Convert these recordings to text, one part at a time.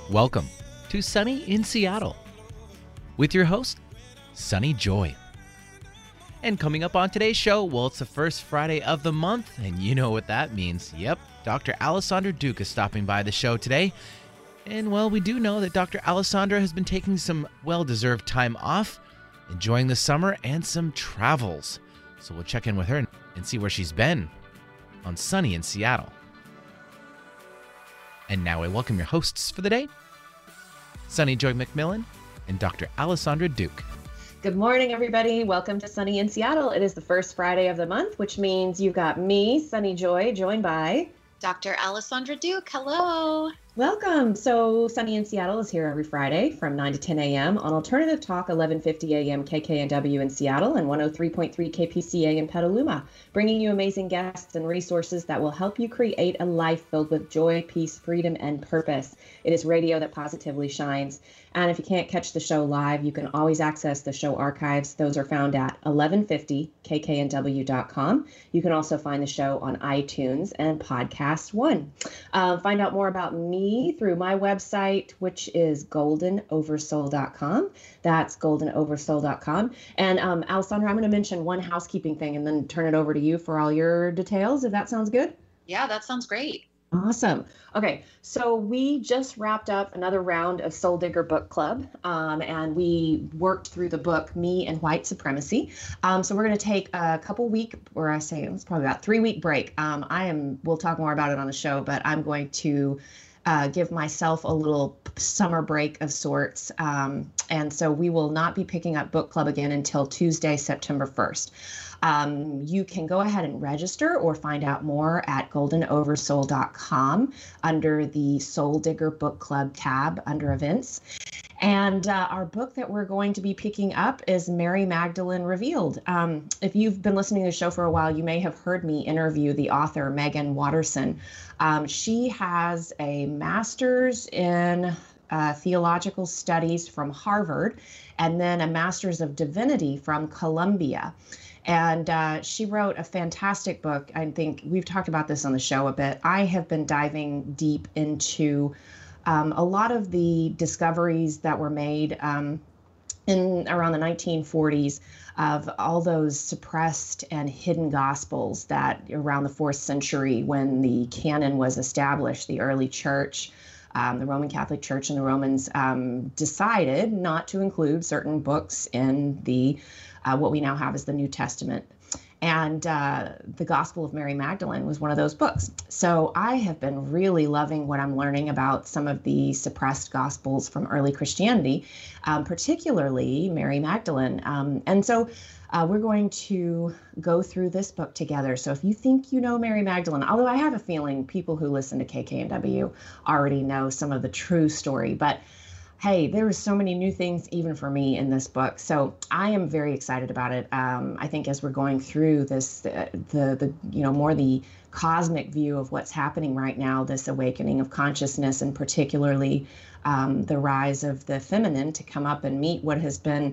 Welcome to Sunny in Seattle with your host, Sunny Joy. And coming up on today's show, well, it's the first Friday of the month, and you know what that means. Yep, Dr. Alessandra Duke is stopping by the show today. And, well, we do know that Dr. Alessandra has been taking some well-deserved time off, enjoying the summer and some travels. So we'll check in with her and see where she's been on Sunny in Seattle. And now I welcome your hosts for the day, Sunny Joy McMillan and Dr. Alessandra Duke. Good morning, everybody. Welcome to Sunny in Seattle. It is the first Friday of the month, which means you've got me, Sunny Joy, joined by Dr. Alessandra Duke. Hello. Welcome. So Sunny in Seattle is here every Friday from 9 to 10 a.m. on Alternative Talk, 1150 a.m. KKNW in Seattle and 103.3 KPCA in Petaluma, bringing you amazing guests and resources that will help you create a life filled with joy, peace, freedom, and purpose. It is radio that positively shines. And if you can't catch the show live, you can always access the show archives. Those are found at 1150kknw.com. You can also find the show on iTunes and Podcast One. Find out more about me through my website, which is goldenoversoul.com. That's goldenoversoul.com. And Alessandra, I'm going to mention one housekeeping thing and then turn it over to you for all your details, if that sounds good. Yeah, that sounds great. Awesome. Okay, so we just wrapped up another round of Soul Digger Book Club, and we worked through the book Me and White Supremacy. So we're going to take a couple week, or I say it's probably about 3-week break. We'll talk more about it on the show, but I'm going to give myself a little summer break of sorts. And so we will not be picking up book club again until Tuesday, September 1st. You can go ahead and register or find out more at goldenoversoul.com under the Soul Digger Book Club tab under events. And our book that we're going to be picking up is Mary Magdalene Revealed. If you've been listening to the show for a while, you may have heard me interview the author, Megan Watterson. She has a master's in theological studies from Harvard and then a master's of divinity from Columbia. And she wrote a fantastic book. I think we've talked about this on the show a bit. I have been diving deep into a lot of the discoveries that were made in around the 1940s of all those suppressed and hidden gospels that around the 4th century, when the canon was established, the early church, the Roman Catholic Church and the Romans decided not to include certain books in the what we now have as the New Testament. And the Gospel of Mary Magdalene was one of those books. So I have been really loving what I'm learning about some of the suppressed Gospels from early Christianity, particularly Mary Magdalene. And so we're going to go through this book together. So if you think you know Mary Magdalene, although I have a feeling people who listen to KKNW already know some of the true story, but hey, there were so many new things even for me in this book. So I am very excited about it. I think as we're going through this, the more the cosmic view of what's happening right now, this awakening of consciousness, and particularly the rise of the feminine to come up and meet what has been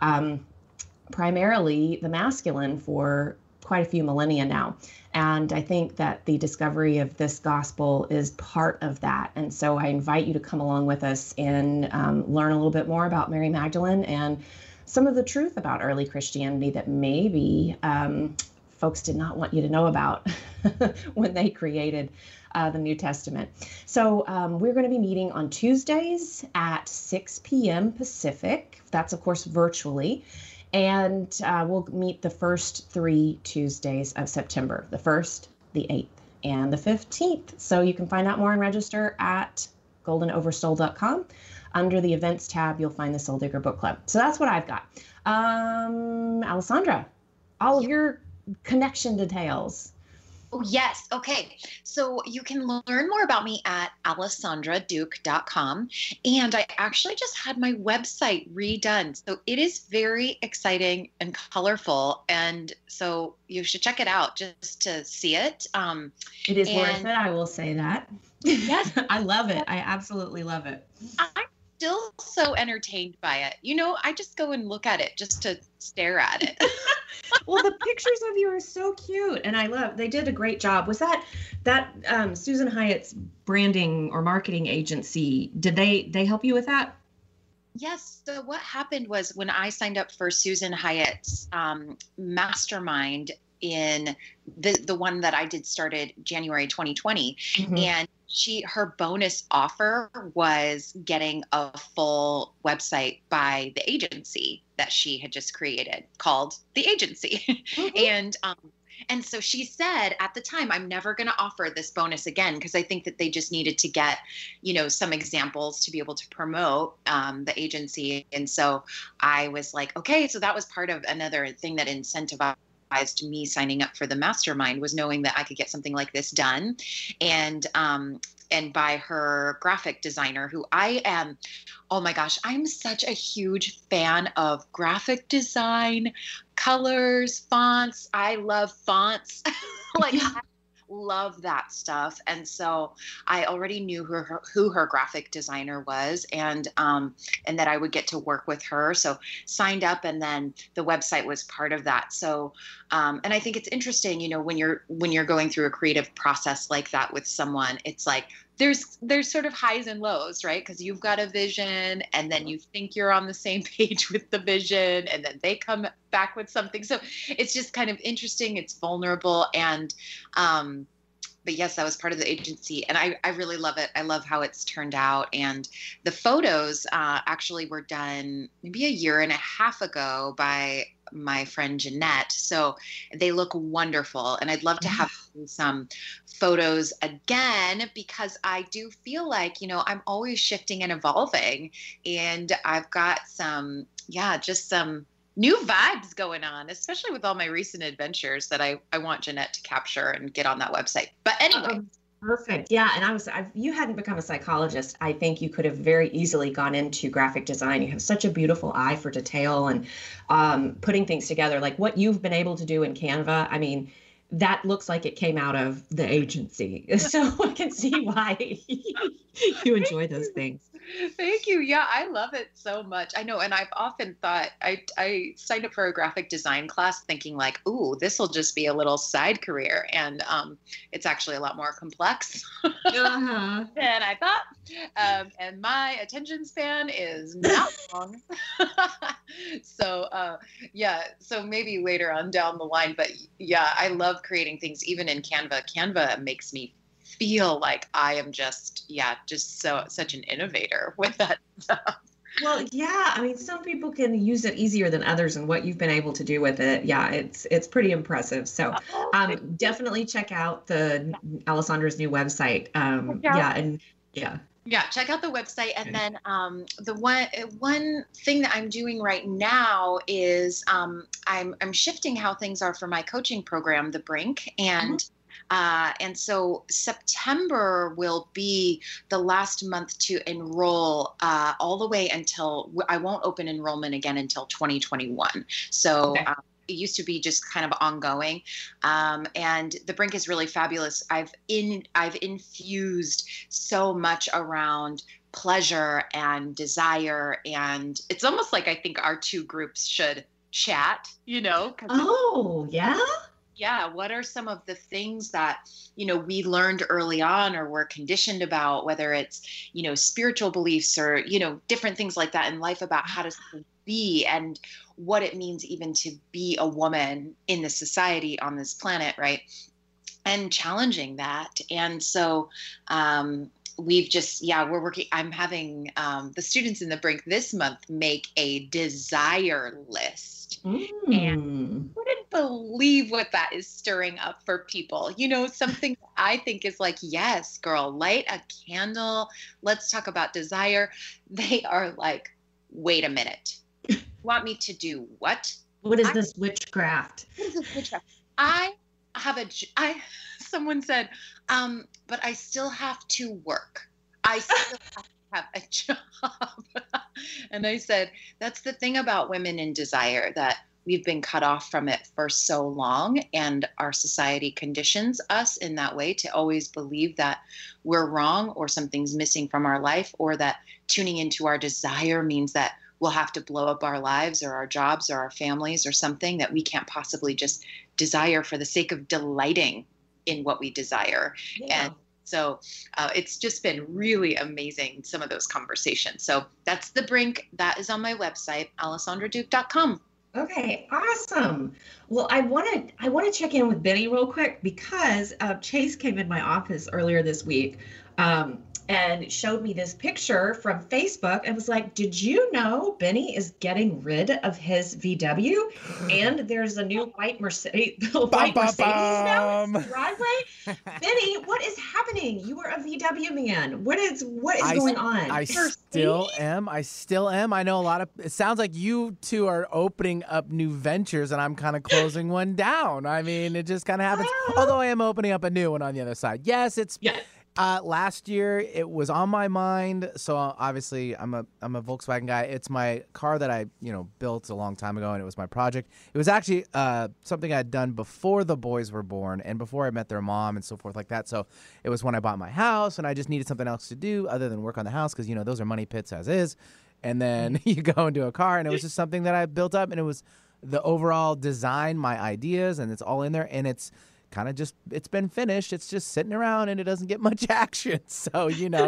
primarily the masculine for quite a few millennia now. And I think that the discovery of this gospel is part of that. And so I invite you to come along with us and learn a little bit more about Mary Magdalene and some of the truth about early Christianity that maybe folks did not want you to know about when they created the New Testament. So we're going to be meeting on Tuesdays at 6 p.m. Pacific. That's, of course, virtually. And we'll meet the first 3 Tuesdays of September, the 1st, the 8th, and the 15th. So you can find out more and register at goldenoversoul.com. Under the events tab, you'll find the Soul Digger Book Club. So that's what I've got. Alessandra, all of your connection details. Oh, yes. Okay. So you can learn more about me at alessandraduke.com. And I actually just had my website redone. So it is very exciting and colorful. And so you should check it out just to see it. It is worth it. I will say that. Yes. I love it. I absolutely love it. I'm still so entertained by it. I just go and look at it just to stare at it. Well, the pictures of you are so cute, and they did a great job. Was that Susan Hyatt's branding or marketing agency? Did they help you with that? Yes. So what happened was when I signed up for Susan Hyatt's mastermind in the one that I did started January 2020, and her bonus offer was getting a full website by the agency that she had just created called The Agency. And so she said at the time, I'm never going to offer this bonus again, because I think that they just needed to get, some examples to be able to promote the agency. And so I was like, okay, so that was part of another thing that incentivized me signing up for the mastermind, was knowing that I could get something like this done. And by her graphic designer, who I am, oh my gosh, I'm such a huge fan of graphic design, colors, fonts. I love fonts. I love that stuff. And so I already knew who her graphic designer was, and that I would get to work with her. So signed up, and then the website was part of that. So, and I think it's interesting, when you're going through a creative process like that with someone, it's like, there's sort of highs and lows, right? Because you've got a vision, and then you think you're on the same page with the vision, and then they come back with something. So it's just kind of interesting. It's vulnerable. And, but yes, that was part of the agency, and I really love it. I love how it's turned out. And the photos actually were done maybe a year and a half ago by my friend Jeanette. So they look wonderful. And I'd love to have some photos again, because I do feel like, I'm always shifting and evolving, and I've got just some new vibes going on, especially with all my recent adventures that I want Jeanette to capture and get on that website. But anyway. Perfect. Yeah. And you hadn't become a psychologist, I think you could have very easily gone into graphic design. You have such a beautiful eye for detail and putting things together, like what you've been able to do in Canva. I mean, that looks like it came out of the agency. So I can see why you enjoy those things. Thank you. Yeah, I love it so much. I know. And I've often thought, I signed up for a graphic design class thinking like, ooh, this will just be a little side career. And it's actually a lot more complex than I thought. And my attention span is not long. So so maybe later on down the line. But yeah, I love creating things even in Canva. Canva makes me feel like I am just such an innovator with that stuff. Well, yeah, I mean, some people can use it easier than others, and what you've been able to do with it, it's pretty impressive. So definitely check out the Alessandra's new website. Check out the website. And then the one thing that I'm doing right now is I'm shifting how things are for my coaching program, The Brink, and so September will be the last month to enroll all the way until I won't open enrollment again until 2021. So it used to be just kind of ongoing. And The Brink is really fabulous. I've infused so much around pleasure and desire. And it's almost like I think our two groups should chat, Oh, yeah? Yeah. What are some of the things that, we learned early on or were conditioned about, whether it's, spiritual beliefs or, different things like that in life about how to be and what it means even to be a woman in the society on this planet, right? And challenging that. And so we're working, I'm having the students in The Brink this month make a desire list. And wouldn't believe what that is stirring up for people. Something I think is like, yes, girl, light a candle. Let's talk about desire. They are like, wait a minute. You want me to do what? What is this witchcraft? What is this witchcraft? Someone said, but I still have to work. I still have a job. And I said, that's the thing about women in desire, that we've been cut off from it for so long, and our society conditions us in that way to always believe that we're wrong or something's missing from our life, or that tuning into our desire means that we'll have to blow up our lives or our jobs or our families or something that we can't possibly just desire for the sake of delighting in what we desire. Yeah. And so it's just been really amazing, some of those conversations. So that's The Brink. That is on my website, alessandraduke.com. Okay, awesome. Well, I want to check in with Benny real quick because Chase came in my office earlier this week and showed me this picture from Facebook and was like, "Did you know Benny is getting rid of his VW and there's a new white Mercedes now in his driveway?" Benny, what is happening? You were a VW man. What is going on? I still am. I know a lot of. It sounds like you two are opening up new ventures, and I'm kind of closing one down. I mean, it just kind of happens. Although I am opening up a new one on the other side. Yes, it's. Yeah. Last year it was on my mind, so obviously I'm a Volkswagen guy. It's my car that I built a long time ago, and it was my project. It was actually something I had done before the boys were born and before I met their mom and so forth like that. So it was when I bought my house, and I just needed something else to do other than work on the house because those are money pits as is. And then you go into a car, and it was just something that I built up, and it was the overall design, my ideas, and it's all in there, and it's kind of it's been finished. It's just sitting around and it doesn't get much action. So,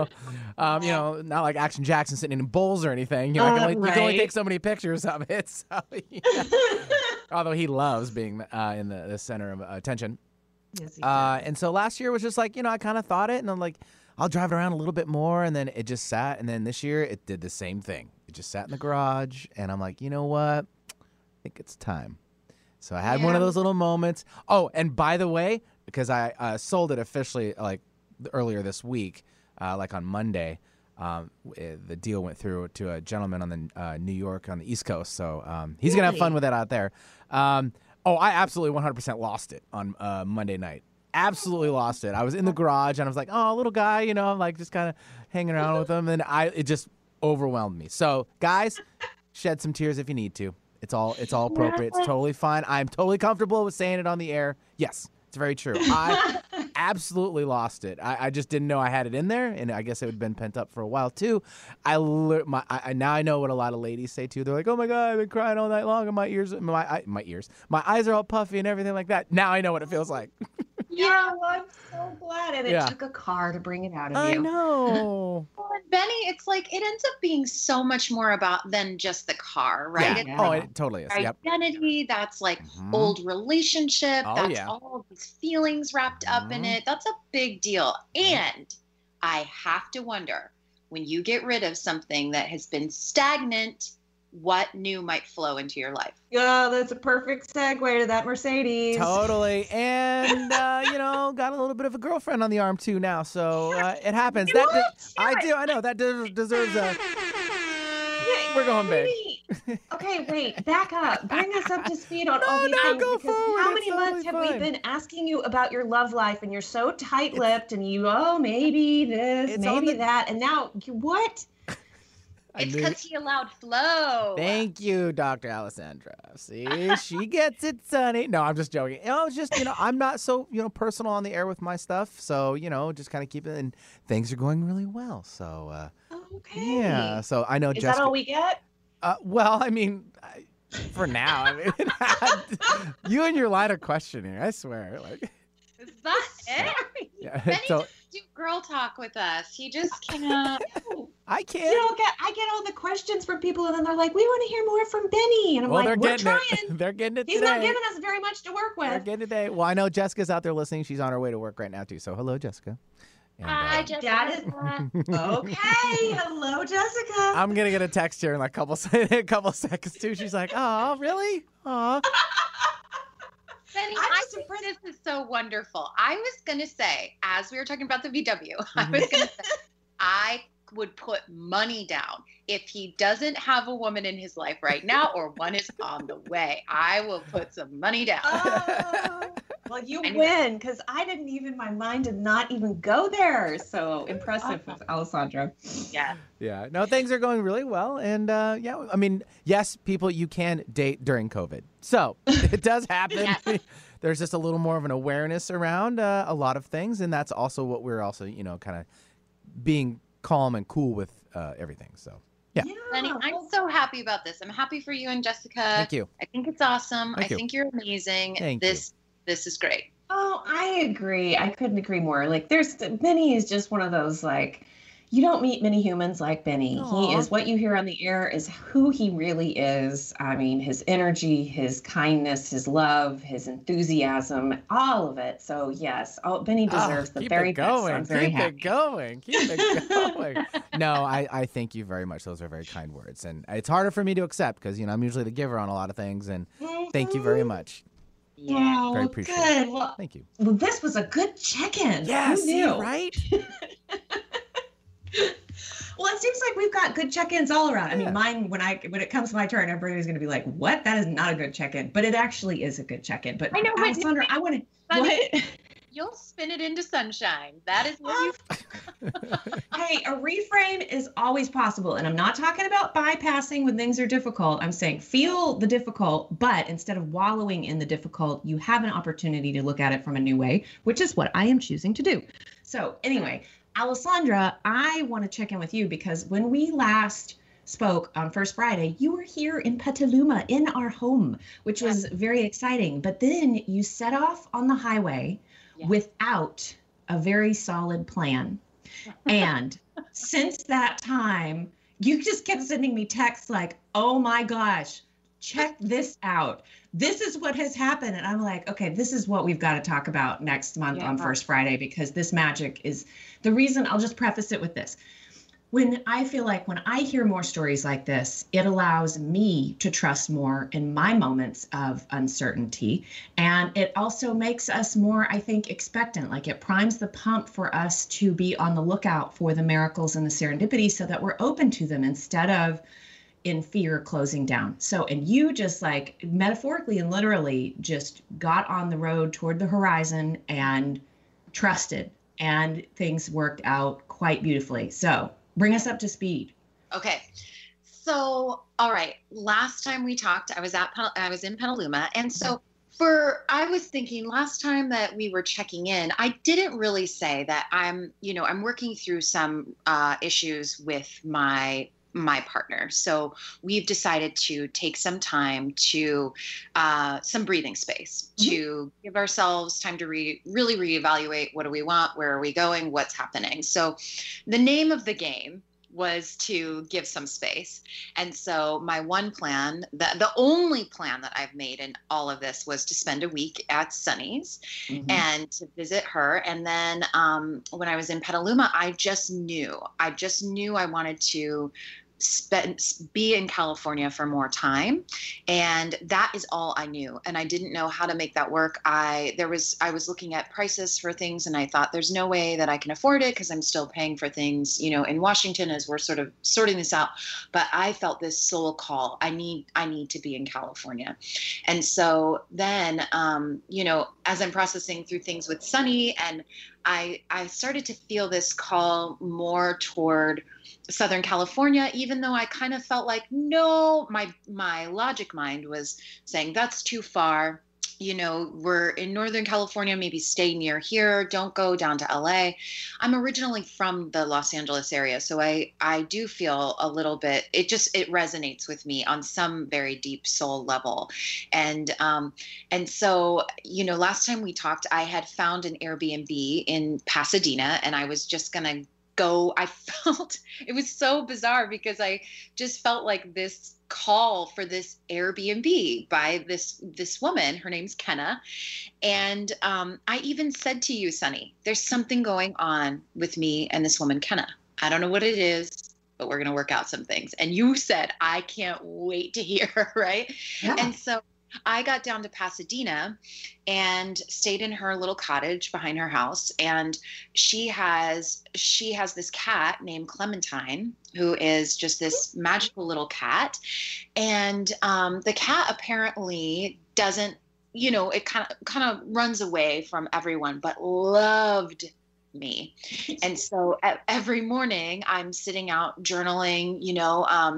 not like Action Jackson sitting in bowls or anything. You can only take so many pictures of it. So, although he loves being in the center of attention. Yes, he does. And so last year was just like, I kind of thought it and I'm like, I'll drive it around a little bit more. And then it just sat. And then this year it did the same thing. It just sat in the garage and I'm like, you know what? I think it's time. So I had one of those little moments. Oh, and by the way, because I sold it officially like earlier this week, like on Monday, the deal went through to a gentleman on the New York on the East Coast. So he's going to have fun with it out there. I absolutely 100% lost it on Monday night. Absolutely lost it. I was in the garage and I was like, oh, little guy, I'm like just kind of hanging around with him. And it just overwhelmed me. So guys, shed some tears if you need to. It's all appropriate. It's totally fine. I'm totally comfortable with saying it on the air. Yes, it's very true. I absolutely lost it. I just didn't know I had it in there, and I guess it had been pent up for a while too. Now I know what a lot of ladies say too. They're like, "Oh my God, I've been crying all night long, and my eyes are all puffy and everything like that." Now I know what it feels like. Yeah, well, I'm so glad. And it took a car to bring it out of you. I know. Well, and Benny, it's like it ends up being so much more about than just the car, right? Yeah. Oh, it totally is. Identity, that's like old relationship, that's all of these feelings wrapped up in it. That's a big deal. And I have to wonder, when you get rid of something that has been stagnant, what new might flow into your life? Yeah, that's a perfect segue to that Mercedes. Totally. And, got a little bit of a girlfriend on the arm too now. So it happens. I know. That deserves a... We're going big. Okay, wait. Back up. Bring us up to speed on all these things. Go because forward. how many months have we been asking you about your love life, and you're so tight-lipped, and maybe this, maybe that, and now what? It's because he allowed flow. Thank you, Dr. Alessandra. See, she gets it, Sonny. No, I'm just joking. It's just, I'm not so, personal on the air with my stuff. So, just kind of keep it, and things are going really well. So, okay. Yeah. So I know Is Jessica. that all we get? Well, I mean, for now, you and your line of questioning, I swear. Is that it? Yeah. Benny doesn't do girl talk with us. He just cannot. I can't. I get all the questions from people, and then they're like, "We want to hear more from Benny," and I'm like, "We're trying." They're getting it. He's today. not giving us very much to work with. They're getting it today. Well, I know Jessica's out there listening. She's on her way to work right now too. So hello, Jessica. And, hi, Jessica. Okay. Hello, Jessica. I'm gonna get a text here in like a couple seconds too. She's like, "Oh, really? Oh." Benny, I think this is so wonderful. I was going to say, as we were talking about the VW, I was going to say, I would put money down. If he doesn't have a woman in his life right now or one is on the way, I will put some money down. Well, you win, because my mind did not even go there. So impressive with Alessandra. Yeah. Yeah. No, things are going really well. And I mean, yes, people, you can date during COVID. So it does happen. Yes. There's just a little more of an awareness around a lot of things. And that's also what we're also, kind of being calm and cool with everything. So Yeah. Benny, I'm so happy about this. I'm happy for you and Jessica. Thank you. I think it's awesome. Thank you. I think you're amazing. Thank you. This is great. Oh, I agree. I couldn't agree more. Like, Benny is just one of those, like, you don't meet many humans like Benny. Aw. He is what you hear on the air is who he really is. I mean, his energy, his kindness, his love, his enthusiasm, all of it. So yes, Benny deserves the very best. So I'm very happy. Keep it going. No, I thank you very much. Those are very kind words, and it's harder for me to accept because I'm usually the giver on a lot of things. And thank you very much. Yeah, Very appreciative. good. Well, Thank you. Well, this was a good check-in. Yeah, Who knew? right? Well, it seems like we've got good check-ins all around. I Yeah. mean, mine when it comes to my turn, everybody's going to be like, "What? That is not a good check-in." But it actually is a good check-in. But I know, but Alessandra, I want to. Sunny- What? You'll spin it into sunshine. That is what you. Hey, a reframe is always possible, and I'm not talking about bypassing when things are difficult. I'm saying feel the difficult, but instead of wallowing in the difficult, you have an opportunity to look at it from a new way, which is what I am choosing to do. So anyway, Alessandra, I want to check in with you because when we last spoke on First Friday, you were here in Petaluma in our home, which was very exciting. But then you set off on the highway without a very solid plan. And since that time, you just kept sending me texts like, "Oh my gosh, check this out. This is what has happened." And I'm like, okay, this is what we've got to talk about next month on First Friday, because this magic is the reason. I'll just preface it with this. When I feel like when I hear more stories like this, it allows me to trust more in my moments of uncertainty. And it also makes us more, I think, expectant. Like it primes the pump for us to be on the lookout for the miracles and the serendipity so that we're open to them instead of in fear closing down. So, and you just like metaphorically and literally just got on the road toward the horizon and trusted, and things worked out quite beautifully. So bring us up to speed. Okay. So, all right. Last time we talked, I was in Petaluma. And so I was thinking last time that we were checking in, I didn't really say that I'm working through some issues with my partner. So we've decided to take some time to some breathing space to give ourselves time to really reevaluate. What do we want? Where are we going? What's happening? So the name of the game was to give some space. And so my one plan, the only plan that I've made in all of this was to spend a week at Sunny's and to visit her. And then when I was in Petaluma, I just knew I wanted to be in California for more time. And that is all I knew. And I didn't know how to make that work. I was looking at prices for things and I thought there's no way that I can afford it because I'm still paying for things, in Washington as we're sort of sorting this out. But I felt this soul call. I need to be in California. And so then, as I'm processing through things with Sunny, and I started to feel this call more toward Southern California, even though I kind of felt like, no, my logic mind was saying that's too far. We're in Northern California, maybe stay near here. Don't go down to LA. I'm originally from the Los Angeles area. So I do feel a little bit, it resonates with me on some very deep soul level. And so, last time we talked, I had found an Airbnb in Pasadena and I was just going to go. I felt it was so bizarre because I just felt like this call for this Airbnb by this woman. Her name's Kenna. And I even said to you, Sunny, there's something going on with me and this woman, Kenna. I don't know what it is, but we're going to work out some things. And you said, I can't wait to hear, right? Yeah. And so I got down to Pasadena and stayed in her little cottage behind her house. And she has this cat named Clementine, who is just this magical little cat. And the cat apparently doesn't, it kind of runs away from everyone, but loved me. And so every morning I'm sitting out journaling,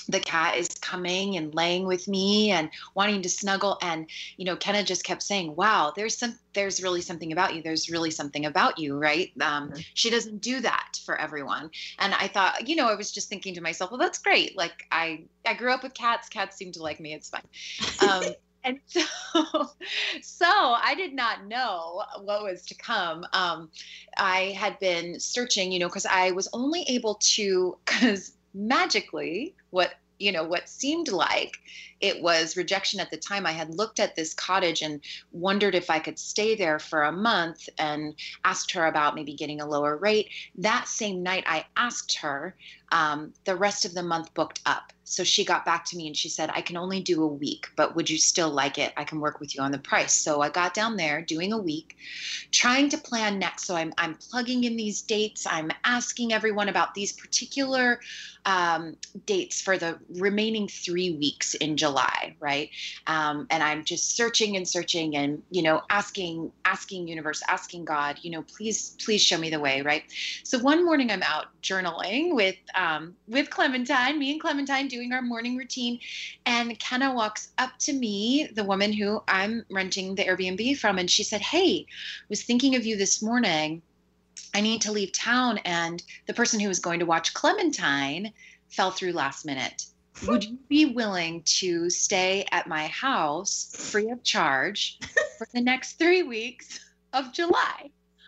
the cat is coming and laying with me and wanting to snuggle. And, Kenna just kept saying, wow, there's really something about you. There's really something about you. Right. She doesn't do that for everyone. And I thought, I was just thinking to myself, well, that's great. Like I grew up with cats. Cats seem to like me. It's fine. And so I did not know what was to come. I had been searching, because I was only able to, because magically what seemed like it was rejection at the time. I had looked at this cottage and wondered if I could stay there for a month and asked her about maybe getting a lower rate. That same night I asked her, the rest of the month booked up. So she got back to me and she said, I can only do a week, but would you still like it? I can work with you on the price. So I got down there doing a week, trying to plan next. So I'm plugging in these dates. I'm asking everyone about these particular dates for the remaining 3 weeks in July, right? And I'm just searching and searching and, asking universe, asking God, please show me the way, right? So one morning I'm out journaling with Clementine, me and Clementine doing our morning routine. And Kenna walks up to me, the woman who I'm renting the Airbnb from, and she said, hey, I was thinking of you this morning. I need to leave town. And the person who was going to watch Clementine fell through last minute. Would you be willing to stay at my house free of charge for the next 3 weeks of July?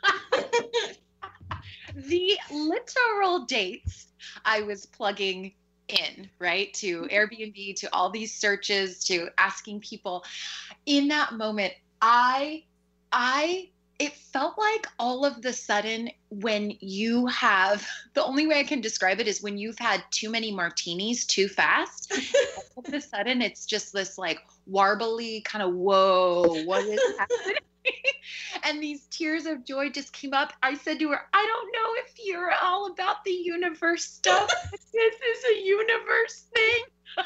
The literal dates I was plugging in, right, to Airbnb, to all these searches, to asking people. In that moment, it felt like all of the sudden when you have, the only way I can describe it is when you've had too many martinis too fast, all of a sudden it's just this like warbly kind of, whoa, what is happening? And these tears of joy just came up. I said to her, I don't know if you're all about the universe stuff, but this is a universe thing.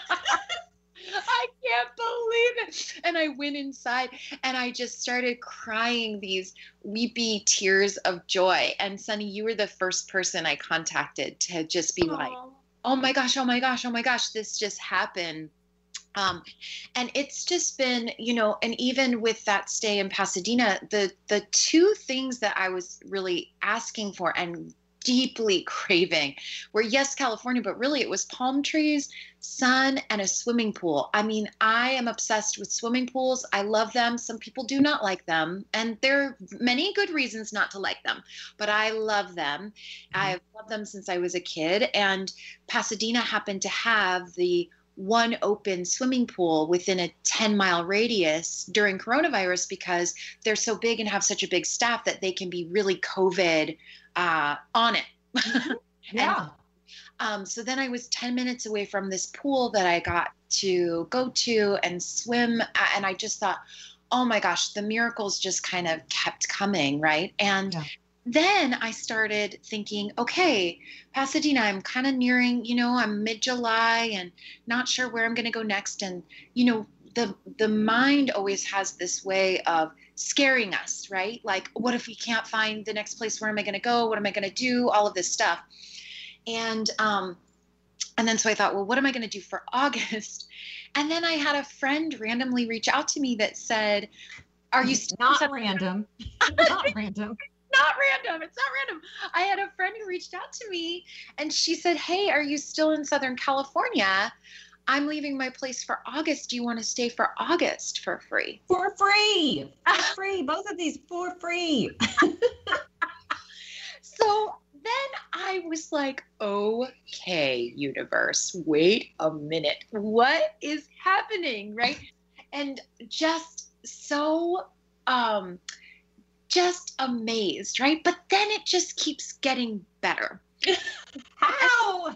I can't believe it. And I went inside and I just started crying these weepy tears of joy. And Sunny, you were the first person I contacted to just be like, oh my gosh, oh my gosh, oh my gosh, this just happened. And it's just been, and even with that stay in Pasadena, the two things that I was really asking for and deeply craving were, yes, California, but really it was palm trees, sun, and a swimming pool. I mean, I am obsessed with swimming pools. I love them. Some people do not like them, and there are many good reasons not to like them, but I love them. I've loved them since I was a kid, and Pasadena happened to have the one open swimming pool within a 10-mile radius during coronavirus because they're so big and have such a big staff that they can be really COVID on it. Yeah. So then I was 10 minutes away from this pool that I got to go to and swim. And I just thought, oh my gosh, the miracles just kind of kept coming, right? And then I started thinking, okay, Pasadena, I'm kind of nearing, I'm mid-July and not sure where I'm going to go next. And, the mind always has this way of scaring us, right? Like, what if we can't find the next place? Where am I going to go? What am I going to do? All of this stuff. And then so I thought, well, what am I going to do for August? And then I had a friend randomly reach out to me that said, are you still not random? Not random. Not random. It's not random. I had a friend who reached out to me and she said, hey, are you still in Southern California? I'm leaving my place for August. Do you want to stay for August for free? For free. For free. Both of these for free. So then I was like, okay, universe, wait a minute. What is happening? Right. And just so, just amazed, right? But then it just keeps getting better. How?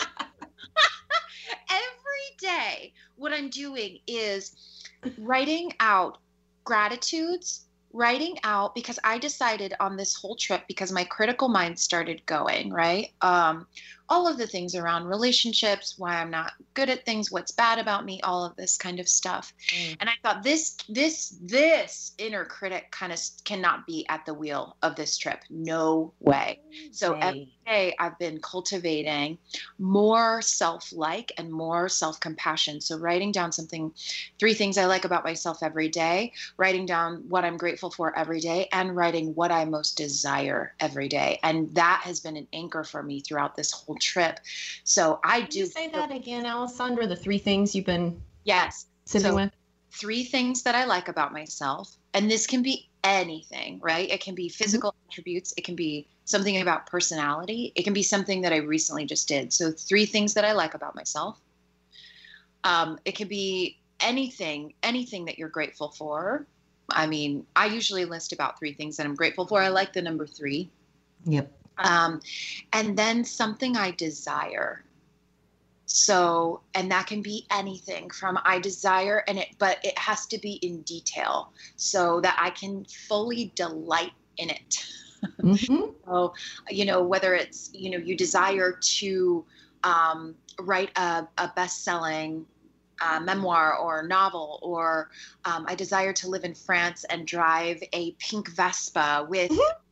Every day, what I'm doing is writing out gratitudes, writing out, because I decided on this whole trip, because my critical mind started going, right? all of the things around relationships, why I'm not good at things, what's bad about me, all of this kind of stuff. And I thought this inner critic kind of cannot be at the wheel of this trip. No way. So every day I've been cultivating more self-like and more self-compassion. So writing down 3 things I like about myself every day, writing down what I'm grateful for every day, and writing what I most desire every day. And that has been an anchor for me throughout this whole trip. So Can you say that again, Alessandra, the 3 things you've been sitting with? 3 things that I like about myself. And this can be anything, right? It can be physical attributes. It can be something about personality. It can be something that I recently just did. So 3 things that I like about myself. It could be anything that you're grateful for. I mean, I usually list about 3 things that I'm grateful for. I like the number 3. Yep. And then something I desire. So, and that can be anything from I desire, but it has to be in detail so that I can fully delight in it. So, whether it's, you desire to write a best-selling memoir or novel, or I desire to live in France and drive a pink Vespa with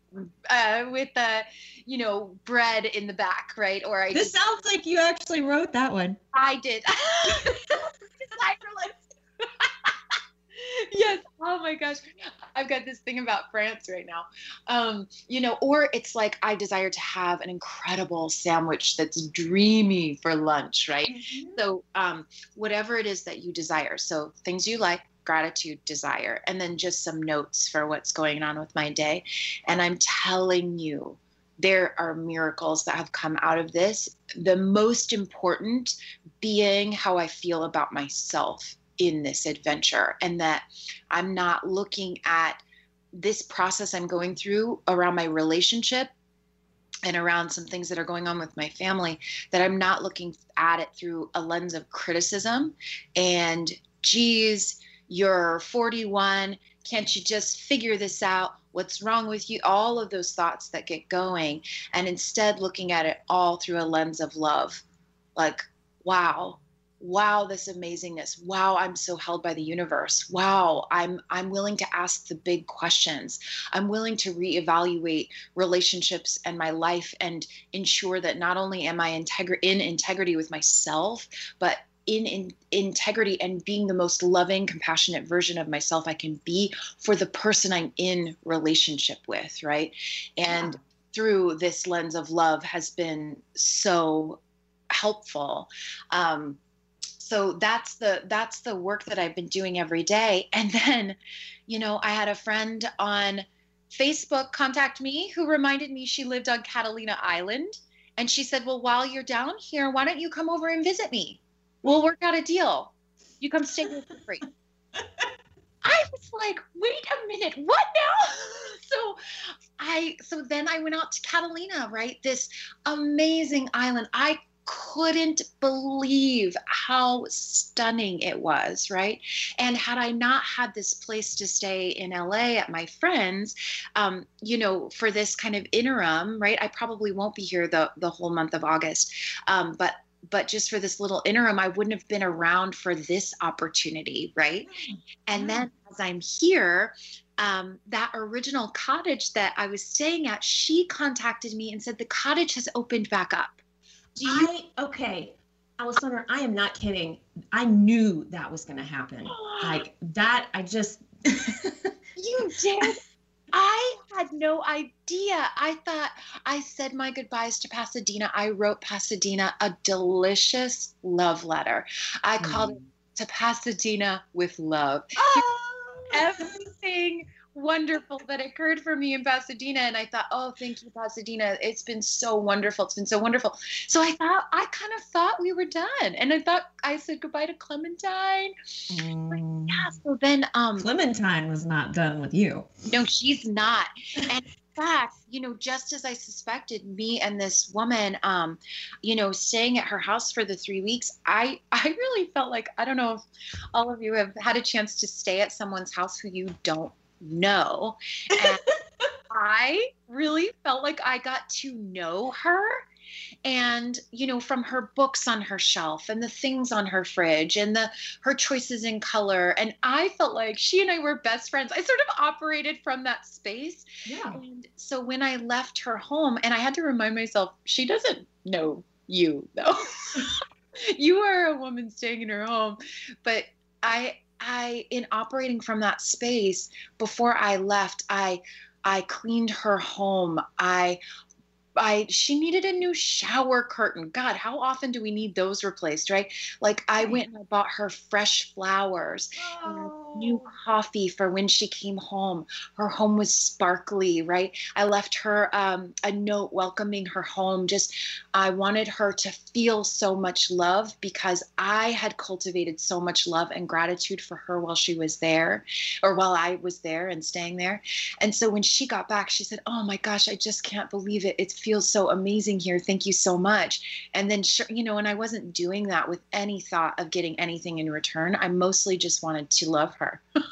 bread in the back, right? Or this sounds like you actually wrote that one. I did. Yes. Oh my gosh. I've got this thing about France right now. Or it's like I desire to have an incredible sandwich that's dreamy for lunch, right? So whatever it is that you desire. So things you like, gratitude, desire, and then just some notes for what's going on with my day. And I'm telling you, there are miracles that have come out of this. The most important being how I feel about myself in this adventure, and that I'm not looking at this process I'm going through around my relationship and around some things that are going on with my family, that I'm not looking at it through a lens of criticism and, geez, you're 41, can't you just figure this out? What's wrong with you? All of those thoughts that get going, and instead looking at it all through a lens of love. Like, wow, this amazingness. Wow, I'm so held by the universe. Wow, I'm willing to ask the big questions. I'm willing to reevaluate relationships and my life and ensure that not only am I in integrity with myself, but in integrity and being the most loving, compassionate version of myself I can be for the person I'm in relationship with, right? And through this lens of love has been so helpful. So that's the work that I've been doing every day. And then, I had a friend on Facebook contact me who reminded me she lived on Catalina Island. And she said, well, while you're down here, why don't you come over and visit me? We'll work out a deal. You come stay here for free. I was like, wait a minute, what now? So then I went out to Catalina, right? This amazing island. I couldn't believe how stunning it was, right? And had I not had this place to stay in LA at my friend's, for this kind of interim, right? I probably won't be here the whole month of August. But just for this little interim, I wouldn't have been around for this opportunity, right? And then as I'm here, that original cottage that I was staying at, she contacted me and said, the cottage has opened back up. Okay, Alessandra, I am not kidding. I knew that was going to happen. Like that, You did? I had no idea. I said my goodbyes to Pasadena. I wrote Pasadena a delicious love letter. I called it To Pasadena with Love. Everything wonderful that occurred for me in Pasadena. And I thought, oh, thank you, Pasadena. It's been so wonderful. It's been so wonderful. So I kind of thought we were done. And I said goodbye to Clementine. So then Clementine was not done with you. No, she's not. And in fact, just as I suspected, me and this woman, staying at her house for the 3 weeks, I really felt like, I don't know if all of you have had a chance to stay at someone's house who you don't know. And I really felt like I got to know her And, from her books on her shelf and the things on her fridge and her choices in color. And I felt like she and I were best friends. I sort of operated from that space. Yeah. And so when I left her home, and I had to remind myself, she doesn't know you though. You are a woman staying in her home. But I, in operating from that space, before I left, I cleaned her home. She needed a new shower curtain. God, how often do we need those replaced, right? Like I went and I bought her fresh flowers, and new coffee for when she came home. Her home was sparkly, right? I left her a note welcoming her home. I wanted her to feel so much love because I had cultivated so much love and gratitude for her while she was there, or while I was there and staying there. And so when she got back, she said, "Oh my gosh, I just can't believe it. It feels so amazing here. Thank you so much." And then, and I wasn't doing that with any thought of getting anything in return. I mostly just wanted to love her. Oh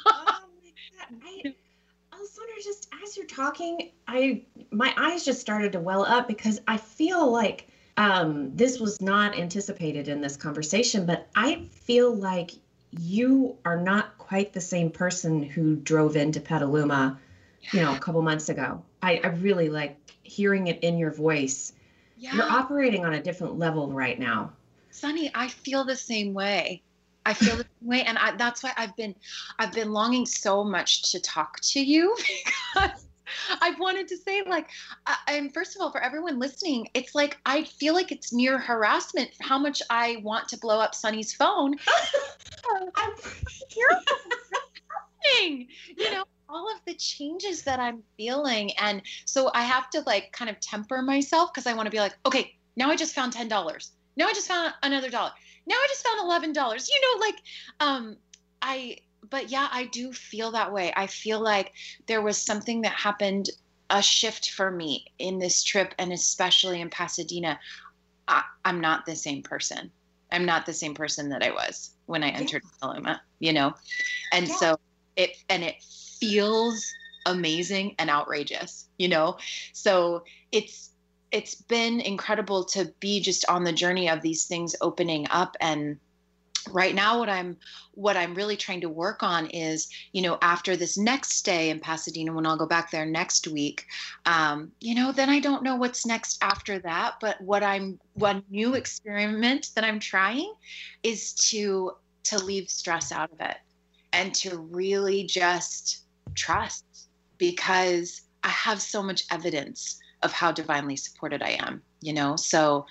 my God. Alessandra, just as you're talking, my eyes just started to well up because I feel like this was not anticipated in this conversation, but I feel like you are not quite the same person who drove into Petaluma, a couple months ago. I really like hearing it in your voice. Yeah. You're operating on a different level right now. Sunny, I feel the same way. And that's why I've been longing so much to talk to you, because I wanted to say, and first of all, for everyone listening, it's like, I feel like it's near harassment for how much I want to blow up Sunny's phone. I'm happening, all of the changes that I'm feeling. And so I have to kind of temper myself, because I want to be like, okay, now I just found $10. Now I just found another $1. Now I just found $11. But yeah, I do feel that way. I feel like there was something that happened, a shift for me in this trip, and especially in Pasadena. I'm not the same person. I'm not the same person that I was when I entered Petaluma, And so it feels amazing and outrageous, So it's been incredible to be just on the journey of these things opening up. And right now what I'm really trying to work on is, after this next stay in Pasadena, when I'll go back there next week, then I don't know what's next after that. But one new experiment that I'm trying is to leave stress out of it and to really just trust, because I have so much evidence of how divinely supported I am, So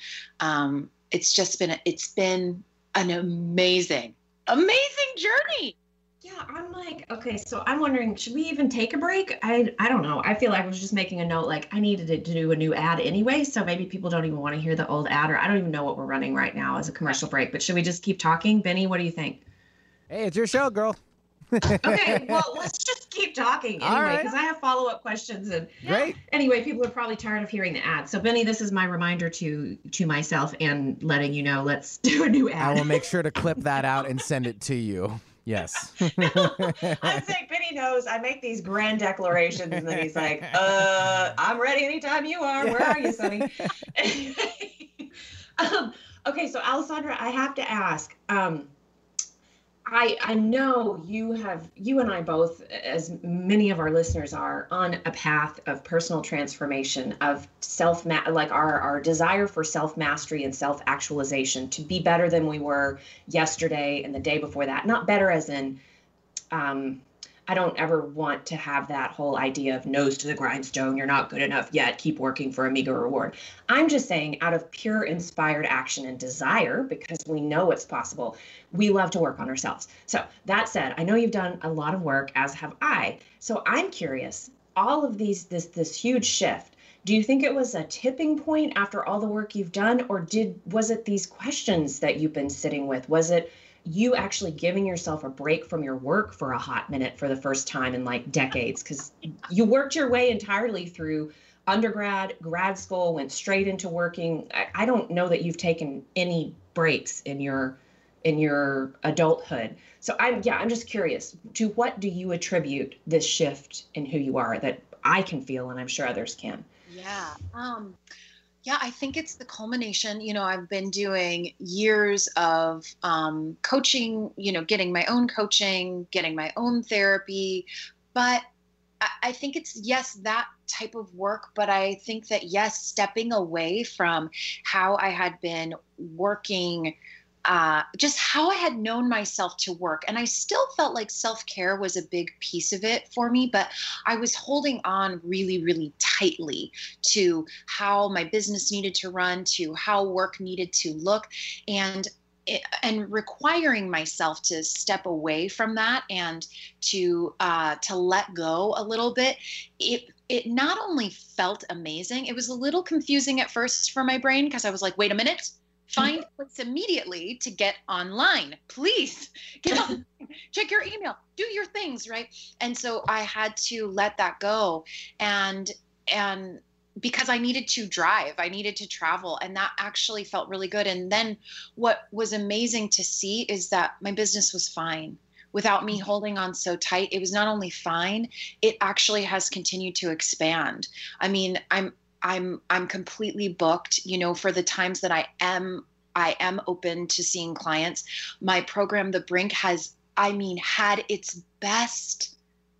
it's been an amazing journey. Yeah, I'm like, okay, so I'm wondering, should we even take a break? I don't know. I feel like I was just making a note, I needed to do a new ad anyway, so maybe people don't even want to hear the old ad, or I don't even know what we're running right now as a commercial break. But should we just keep talking? Benny, what do you think? Hey, it's your show, girl. Okay, well, let's just keep talking anyway, because I have follow-up questions. And great. Anyway, people are probably tired of hearing the ad. So, Benny, this is my reminder to myself and letting you know, let's do a new ad. I will make sure to clip that out and send it to you. Yes. I'm saying Benny knows I make these grand declarations, and then he's like, I'm ready anytime you are. Where are you, Sonny? Okay, so Alessandra, I have to ask, I know you and I both, as many of our listeners are, on a path of personal transformation, of our desire for self-mastery and self-actualization, to be better than we were yesterday and the day before that. Not better as in, I don't ever want to have that whole idea of nose to the grindstone, you're not good enough yet, keep working for a meager reward. I'm just saying, out of pure inspired action and desire, because we know it's possible, we love to work on ourselves. So that said, I know you've done a lot of work, as have I. So I'm curious, all of this huge shift, do you think it was a tipping point after all the work you've done, or was it these questions that you've been sitting with? Was it you actually giving yourself a break from your work for a hot minute for the first time in decades? Because you worked your way entirely through undergrad, grad school, went straight into working. I don't know that you've taken any breaks in your adulthood. So I'm just curious, to what do you attribute this shift in who you are that I can feel, and I'm sure others can? Yeah. Yeah, I think it's the culmination. I've been doing years of coaching, getting my own coaching, getting my own therapy. But I think it's, yes, that type of work. But I think that, yes, stepping away from how I had been working, just how I had known myself to work. And I still felt like self-care was a big piece of it for me, but I was holding on really, really tightly to how my business needed to run, to how work needed to look, and requiring myself to step away from that and to let go a little bit. It not only felt amazing, it was a little confusing at first for my brain, because I was like, wait a minute, find place immediately to get online. Please get on, check your email, do your things, right? And so I had to let that go. And because I needed to drive, I needed to travel, and that actually felt really good. And then what was amazing to see is that my business was fine without me holding on so tight. It was not only fine, it actually has continued to expand. I mean, I'm completely booked, for the times that I am open to seeing clients. My program, The Brink, has, had its best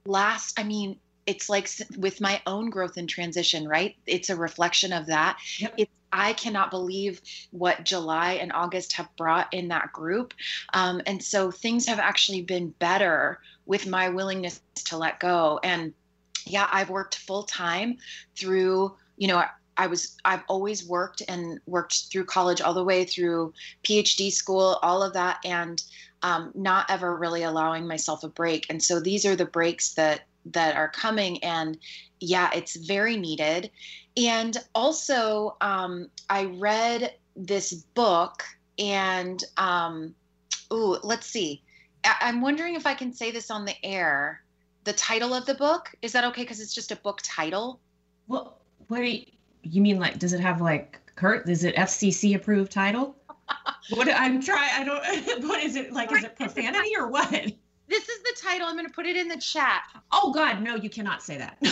it's like with my own growth and transition, right? It's a reflection of that. Yep. I cannot believe what July and August have brought in that group. And so things have actually been better with my willingness to let go. And yeah, I've worked full time through, I've always worked through college, all the way through PhD school, all of that, and not ever really allowing myself a break. And so these are the breaks that are coming, and yeah, it's very needed. And also, I read this book, and let's see. I'm wondering if I can say this on the air. The title of the book, is that okay? Because it's just a book title. Well, what you mean? Like, does it have is it FCC approved title? What is it like? Is it profanity or what? This is the title. I'm going to put it in the chat. Oh God, no, you cannot say that.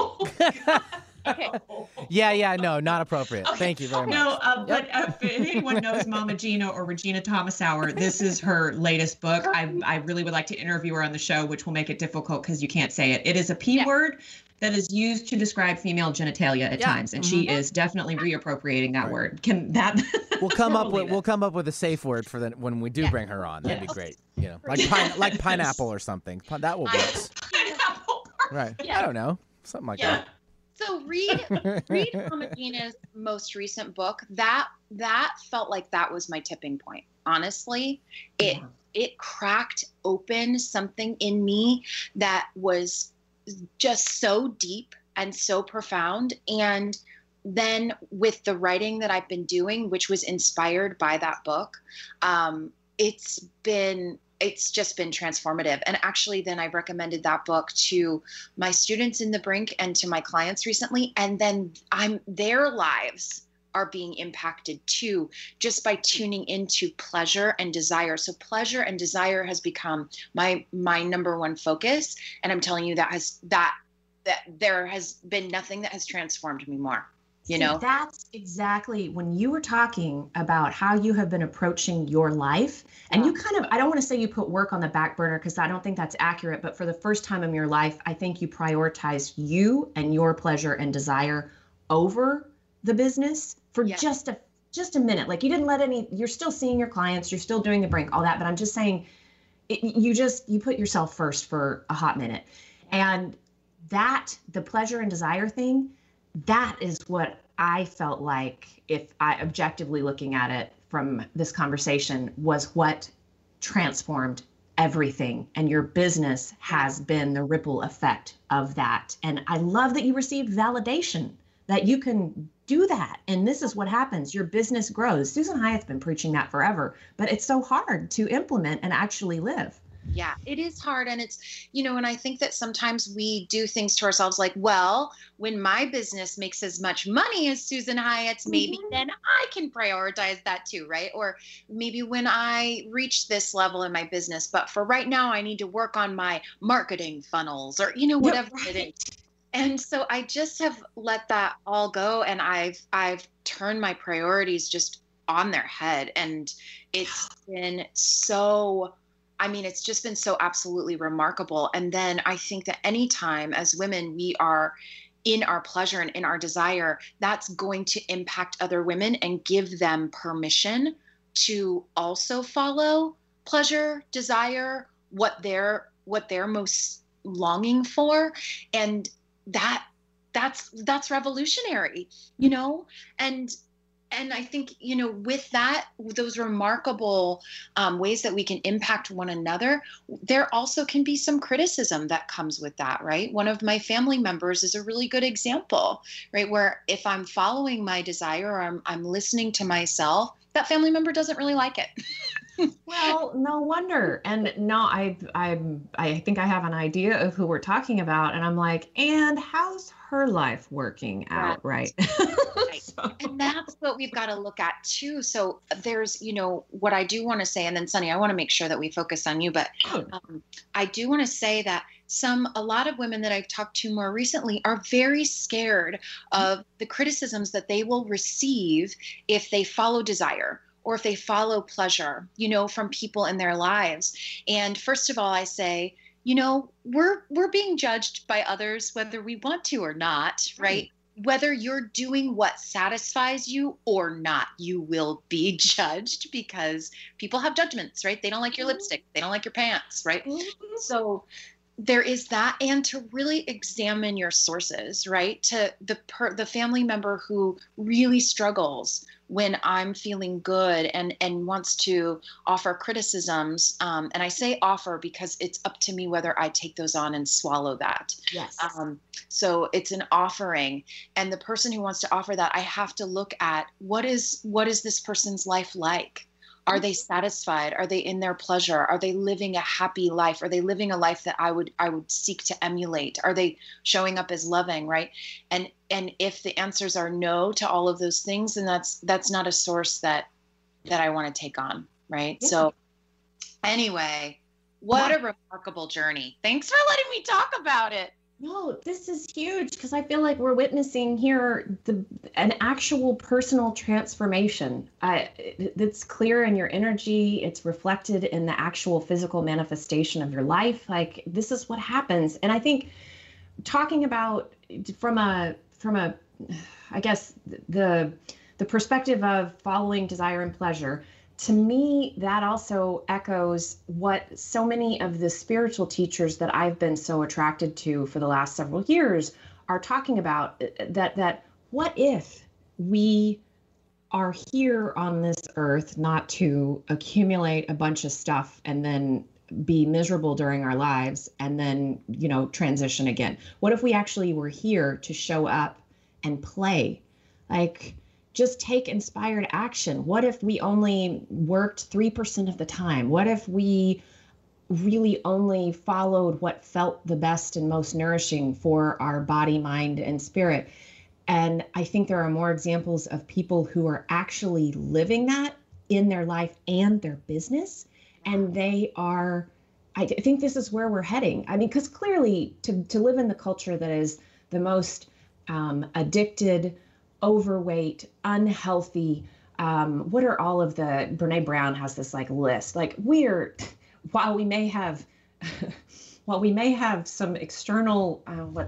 Okay. Yeah, no, not appropriate. Okay. Thank you very much. No, but if anyone knows Mama Gina or Regina Thomasauer, this is her latest book. I really would like to interview her on the show, which will make it difficult because you can't say it. It is a P word that is used to describe female genitalia at times, and she is definitely reappropriating that word. Can that? We'll come up with a safe word for when we do bring her on. That'd be great. Like pineapple or something. That will work. Pineapple. Right. Yeah. I don't know. Something like that. So read Mama Gina's most recent book. That felt like that was my tipping point. Honestly, it cracked open something in me that was just so deep and so profound. And then with the writing that I've been doing, which was inspired by that book, it's just been transformative. And actually then I recommended that book to my students in the Brink and to my clients recently. And then their lives are being impacted too, just by tuning into pleasure and desire. So pleasure and desire has become my number one focus. And I'm telling you that there has been nothing that has transformed me more. That's exactly when you were talking about how you have been approaching your life, and you I don't want to say you put work on the back burner, because I don't think that's accurate, but for the first time in your life, I think you prioritized you and your pleasure and desire over the business for just a minute. Like, you didn't let you're still seeing your clients, you're still doing the Brink, all that, but I'm just saying you put yourself first for a hot minute. And the pleasure and desire thing, that is what I felt like, if I objectively looking at it from this conversation, was what transformed everything. And your business has been the ripple effect of that. And I love that you received validation that you can do that. And this is what happens. Your business grows. Susan Hyatt's been preaching that forever, but it's so hard to implement and actually live. Yeah, it is hard. And it's, and I think that sometimes we do things to ourselves like, well, when my business makes as much money as Susan Hyatt's, maybe then I can prioritize that too, right? Or maybe when I reach this level in my business, but for right now, I need to work on my marketing funnels or, whatever it is. And so I just have let that all go, and I've turned my priorities just on their head, and it's been so, I mean, it's just been so absolutely remarkable. And then I think that anytime as women we are in our pleasure and in our desire, that's going to impact other women and give them permission to also follow pleasure, desire, what they're most longing for. And that that's revolutionary, you know. And I think, you know, with that, those remarkable ways that we can impact one another, there also can be some criticism that comes with that, right? One of my family members is a really good example, right? Where if I'm following my desire, or I'm listening to myself, that family member doesn't really like it. Well, no wonder. And no, I think I have an idea of who we're talking about, and I'm like, and how's her life working out, right? Right. So, And that's what we've got to look at too. So there's, you know, what I do want to say, and then Sunny, I want to make sure that we focus on you, but oh, I do want to say that a lot of women that I've talked to more recently are very scared of the criticisms that they will receive if they follow desire or if they follow pleasure, you know, from people in their lives. And first of all, I say, you know, we're being judged by others whether we want to or not, right? Whether you're doing what satisfies you or not, you will be judged because people have judgments, right? They don't like your lipstick, they don't like your pants, right? So there is that, and to really examine your sources, right? To the family member who really struggles when I'm feeling good and wants to offer criticisms, and I say offer because it's up to me whether I take those on and swallow that. yes. So it's an offering, and the person who wants to offer that, I have to look at what is this person's life like. Are they satisfied? Are they in their pleasure? Are they living a happy life? Are they living a life that I would seek to emulate? Are they showing up as loving, right? And if the answers are no to all of those things, then that's not a source that I want to take on, right? Yeah. So anyway, what a remarkable journey. Thanks for letting me talk about it. No, this is huge because I feel like we're witnessing here an actual personal transformation. It's clear in your energy. It's reflected in the actual physical manifestation of your life. Like this is what happens. And I think talking about from a I guess the perspective of following desire and pleasure, to me, that also echoes what so many of the spiritual teachers that I've been so attracted to for the last several years are talking about, that what if we are here on this earth not to accumulate a bunch of stuff and then be miserable during our lives and then, you know, transition again? What if we actually were here to show up and play? Like, just take inspired action. What if we only worked 3% of the time? What if we really only followed what felt the best and most nourishing for our body, mind, and spirit? And I think there are more examples of people who are actually living that in their life and their business. And they are, I think this is where we're heading. I mean, because clearly to live in the culture that is the most addicted, overweight, unhealthy, what are all of the, Brene Brown has this like list, like while we may have some external,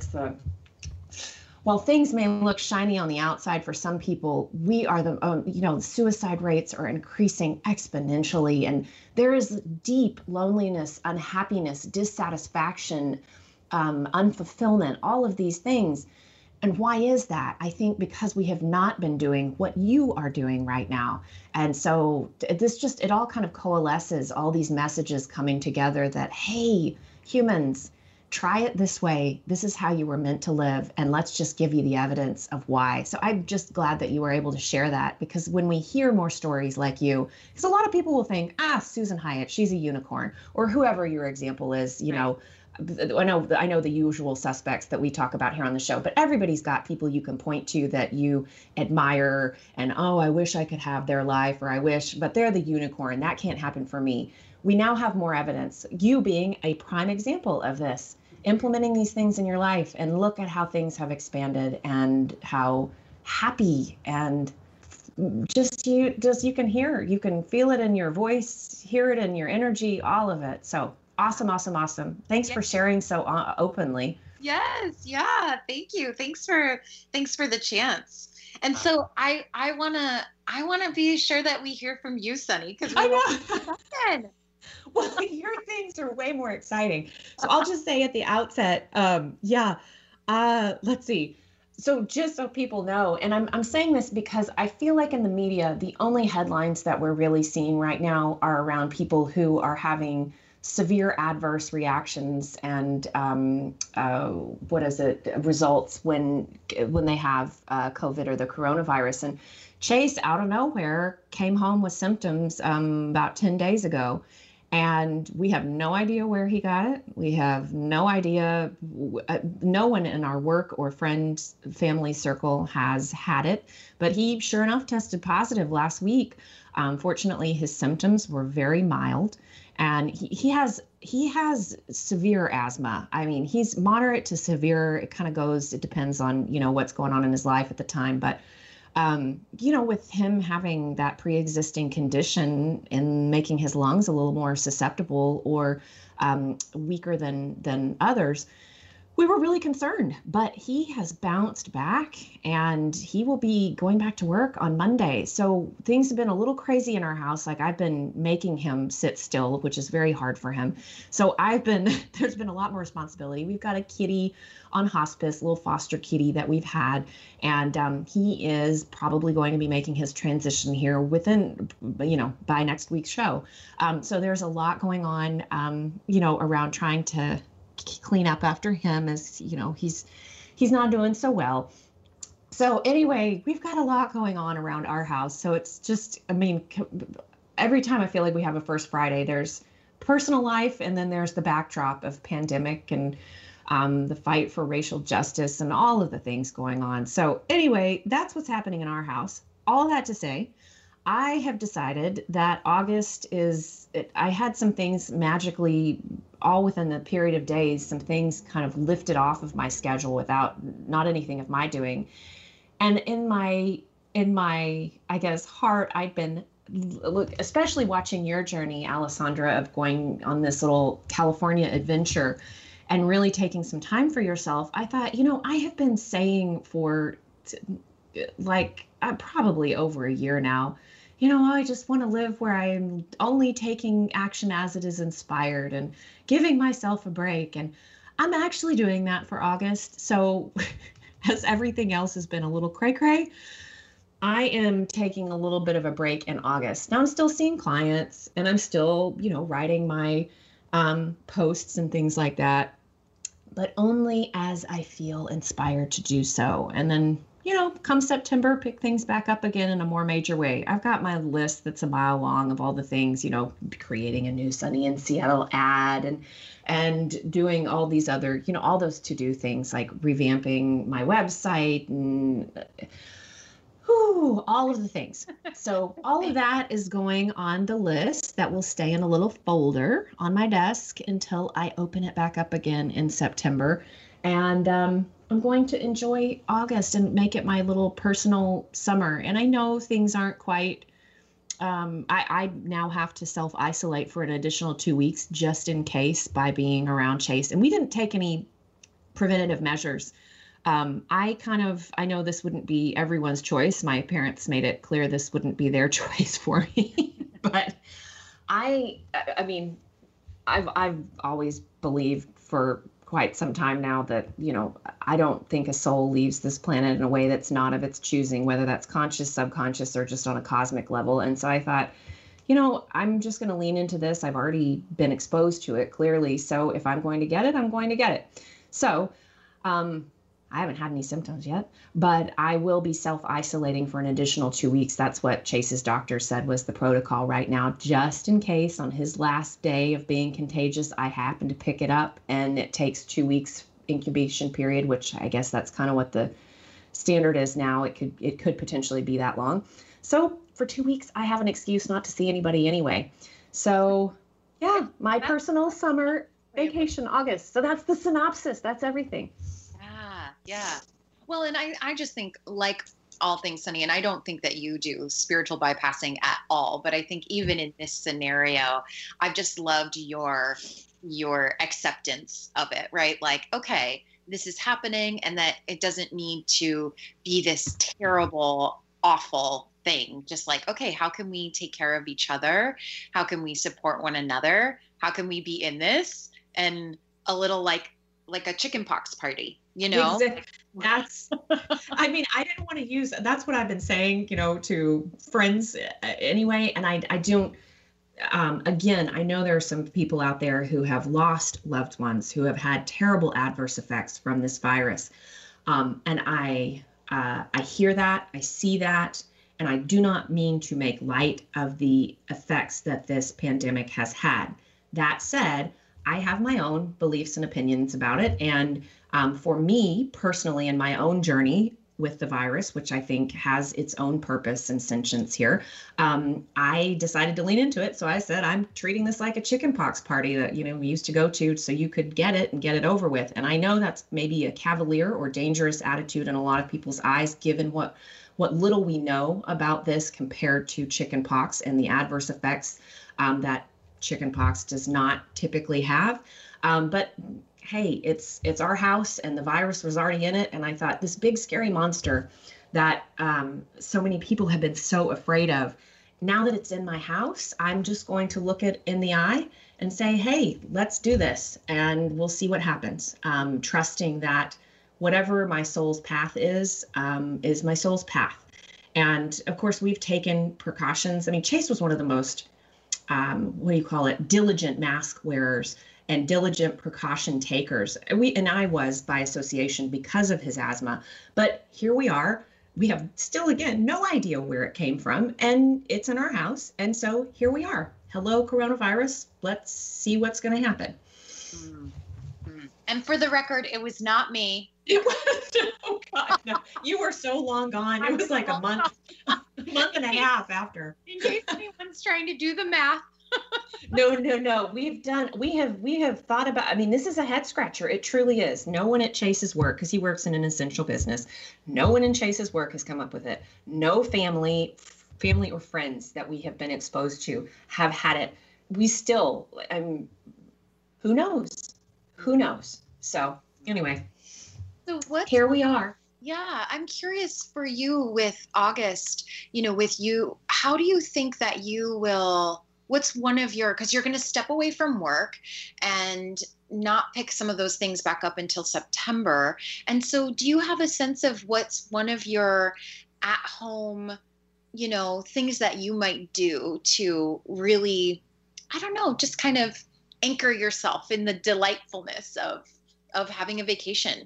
while things may look shiny on the outside for some people, we are the suicide rates are increasing exponentially. And there is deep loneliness, unhappiness, dissatisfaction, unfulfillment, all of these things. And why is that? I think because we have not been doing what you are doing right now. And so it all kind of coalesces, all these messages coming together that, hey, humans, try it this way. This is how you were meant to live. And let's just give you the evidence of why. So I'm just glad that you were able to share that, because when we hear more stories like you, because a lot of people will think, Susan Hyatt, she's a unicorn, or whoever your example is, you know. I know the usual suspects that we talk about here on the show, but everybody's got people you can point to that you admire and, I wish I could have their life, but they're the unicorn. That can't happen for me. We now have more evidence, you being a prime example of this. implementing these things in your life, and look at how things have expanded and how happy and you can hear, you can feel it in your voice, hear it in your energy, all of it. So awesome, awesome, awesome. Thanks for sharing so openly. Yes, yeah. Thank you. Thanks for the chance. And so I wanna be sure that we hear from you, Sunny, because I know. Well, your things are way more exciting. So I'll just say at the outset, let's see. So just so people know, and I'm saying this because I feel like in the media, the only headlines that we're really seeing right now are around people who are having severe adverse reactions and results when they have COVID or the coronavirus. And Chase, out of nowhere, came home with symptoms about 10 days ago. And we have no idea where he got it. We have no idea. No one in our work or friends, family circle has had it. But he, sure enough, tested positive last week. Fortunately, his symptoms were very mild. And he has severe asthma. I mean, he's moderate to severe. It kind of goes, it depends on, what's going on in his life at the time. But with him having that pre-existing condition and making his lungs a little more susceptible or weaker than others, we were really concerned. But he has bounced back and he will be going back to work on Monday. So things have been a little crazy in our house. Like, I've been making him sit still, which is very hard for him. So there's been a lot more responsibility. We've got a kitty on hospice, a little foster kitty that we've had. And he is probably going to be making his transition here within, by next week's show. So there's a lot going on, around trying to clean up after him, as he's not doing so well. So anyway, we've got a lot going on around our house. So it's just, every time I feel like we have a First Friday, there's personal life, and then there's the backdrop of pandemic and the fight for racial justice and all of the things going on. So anyway, that's what's happening in our house. All that to say, I have decided that August I had some things magically, all within the period of days, some things kind of lifted off of my schedule without not anything of my doing. And in my, I guess, heart, I'd been, especially watching your journey, Alessandra, of going on this little California adventure and really taking some time for yourself. I thought, I have been saying for probably over a year now, I just want to live where I'm only taking action as it is inspired and giving myself a break. And I'm actually doing that for August. So as everything else has been a little cray-cray, I am taking a little bit of a break in August. Now I'm still seeing clients and I'm still, writing my posts and things like that, but only as I feel inspired to do so. And then, come September, pick things back up again in a more major way. I've got my list that's a mile long of all the things, creating a new Sunny in Seattle ad and doing all these other, all those to-do things like revamping my website and all of the things. So all of that is going on the list that will stay in a little folder on my desk until I open it back up again in September. And I'm going to enjoy August and make it my little personal summer. And I know things aren't quite, I now have to self-isolate for an additional 2 weeks just in case by being around Chase. And we didn't take any preventative measures. I know this wouldn't be everyone's choice. My parents made it clear this wouldn't be their choice for me. But I've always believed for quite some time now that, I don't think a soul leaves this planet in a way that's not of its choosing, whether that's conscious, subconscious, or just on a cosmic level. And so I thought, I'm just going to lean into this. I've already been exposed to it clearly. So if I'm going to get it, I'm going to get it. So, I haven't had any symptoms yet, but I will be self-isolating for an additional 2 weeks. That's what Chase's doctor said was the protocol right now, just in case on his last day of being contagious, I happen to pick it up and it takes 2 weeks incubation period, which I guess that's kind of what the standard is now. It could potentially be that long. So for 2 weeks, I have an excuse not to see anybody anyway. So yeah, my personal summer Vacation August. So that's the synopsis. That's everything. Yeah. Well, and I just think, like all things Sunny, and I don't think that you do spiritual bypassing at all, but I think even in this scenario, I've just loved your acceptance of it, right? Like, okay, this is happening, and that it doesn't need to be this terrible, awful thing. Just like, okay, how can we take care of each other? How can we support one another? How can we be in this? And a little like a chicken pox party, you know? Exactly. That's, I mean, I didn't want to use, that's what I've been saying, you know, to friends anyway. And I don't, again, I know there are some people out there who have lost loved ones, who have had terrible adverse effects from this virus. And I hear that, I see that, and I do not mean to make light of the effects that this pandemic has had. That said, I have my own beliefs and opinions about it. And for me personally, in my own journey with the virus, which I think has its own purpose and sentience here, I decided to lean into it. So I said, I'm treating this like a chickenpox party that, you know, we used to go to so you could get it and get it over with. And I know that's maybe a cavalier or dangerous attitude in a lot of people's eyes, given what little we know about this compared to chickenpox and the adverse effects that chickenpox does not typically have. But hey, it's our house and the virus was already in it. And I thought, this big scary monster that so many people have been so afraid of, now that it's in my house, I'm just going to look it in the eye and say, hey, let's do this and we'll see what happens. Trusting that whatever my soul's path is my soul's path. And of course, we've taken precautions. I mean, Chase was one of the most diligent mask wearers and diligent precaution takers. And I was by association because of his asthma. But here we are. We have still, again, no idea where it came from, and it's in our house. And so here we are. Hello, coronavirus. Let's see what's going to happen. Mm-hmm. And for the record, it was not me. It was, oh God, no. You were so long gone. It was like a month and a half after. In case anyone's trying to do the math. No. We have thought about, I mean, this is a head scratcher. It truly is. No one at Chase's work, because he works in an essential business, no one in Chase's work has come up with it. No family or friends that we have been exposed to have had it. We still, who knows? So anyway, here we are. Yeah, I'm curious for you with August, you know, with you, how do you think that you will, what's one of your, because you're going to step away from work and not pick some of those things back up until September. And so do you have a sense of what's one of your at-home, you know, things that you might do to really, I don't know, just kind of anchor yourself in the delightfulness of having a vacation?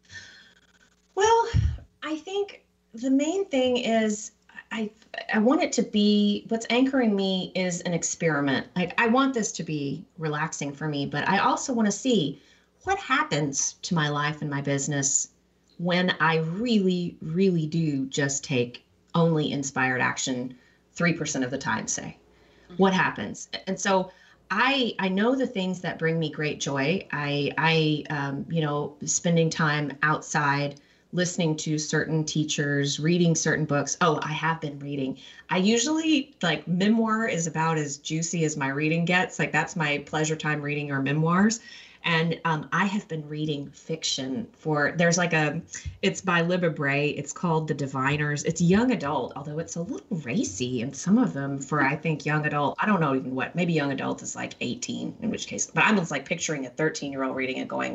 Well, I think the main thing is I want it to be, what's anchoring me is an experiment. Like, I want this to be relaxing for me, but I also want to see what happens to my life and my business when I really, really do just take only inspired action 3% of the time, say. What happens? And so I know the things that bring me great joy. I spending time outside, listening to certain teachers, reading certain books. Oh, I have been reading. I usually, like, memoir is about as juicy as my reading gets. Like, that's my pleasure time, reading or memoirs. And I have been reading fiction it's by Libba Bray. It's called The Diviners. It's young adult, although it's a little racy in some of them for, I think, young adult. I don't know even what, maybe young adult is like 18, in which case, but I'm just like picturing a 13-year-old reading it going,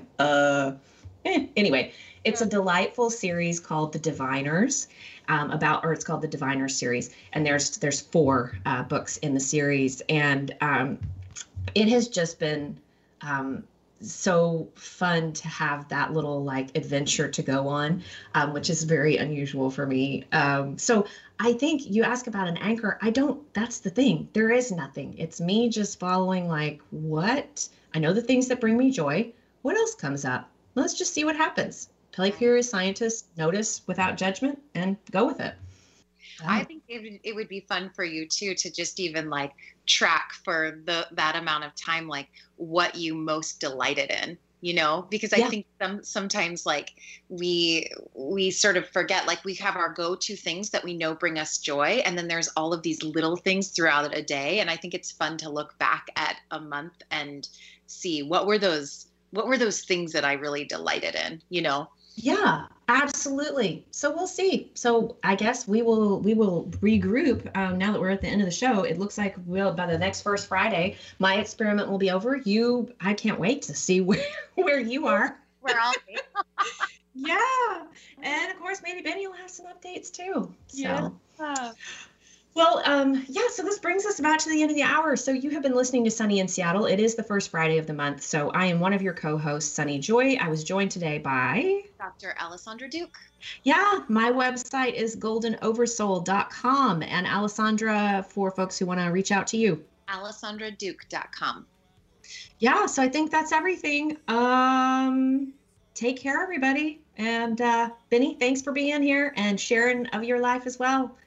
Anyway, it's a delightful series called The Diviners, it's called The Diviners series. And there's 4 books in the series. And it has just been so fun to have that little like adventure to go on, which is very unusual for me. So I think you ask about an anchor. That's the thing. There is nothing. It's me just following I know the things that bring me joy. What else comes up? Let's just see what happens. Play curious scientist, notice without judgment, and go with it. I think it would be fun for you too to just even like track for that amount of time, like what you most delighted in, you know, because I think sometimes like we sort of forget, like we have our go-to things that we know bring us joy. And then there's all of these little things throughout a day. And I think it's fun to look back at a month and see what were those things that I really delighted in, you know? Yeah, absolutely. So we'll see. So I guess we will regroup now that we're at the end of the show. It looks like by the next first Friday, my experiment will be over. I can't wait to see where you are. Where I'll be. Yeah. And of course, maybe Benny will have some updates too. So. Yeah. Well, so this brings us about to the end of the hour. So you have been listening to Sunny in Seattle. It is the first Friday of the month. So I am one of your co-hosts, Sunny Joy. I was joined today by Dr. Alessandra Duke. Yeah, my website is goldenoversoul.com. And Alessandra, for folks who want to reach out to you. AlessandraDuke.com. Yeah, so I think that's everything. Take care, everybody. And Benny, thanks for being here and sharing of your life as well.